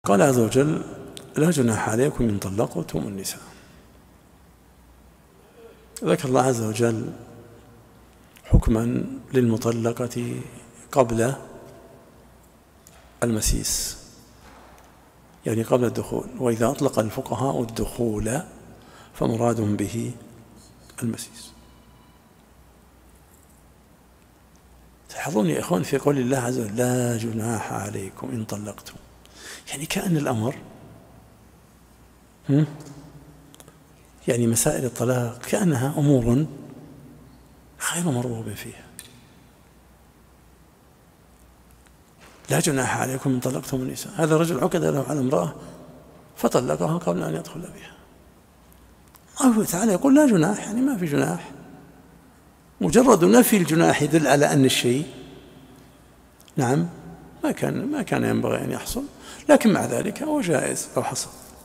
قال عز وجل: لا جناح عليكم إن طلقتم النساء. ذكر الله عز وجل حكما للمطلقة قبل المسيس، يعني قبل الدخول. وإذا أطلق الفقهاء الدخول فمرادهم به المسيس. تلاحظون يا إخوان في قول الله عز وجل: لا جناح عليكم إن طلقتم، يعني كأن الأمر يعني مسائل الطلاق كأنها أمور غير مرغوب فيها. لا جناح عليكم إن طلقتم النساء. هذا رجل عقد له على امرأة فطلقها قبل أن يدخل بها. الله تعالى يقول لا جناح، يعني ما في جناح. مجرد نفي الجناح يدل على أن الشيء نعم ما كان ينبغي أن يحصل، لكن مع ذلك هو جائز لو حصل.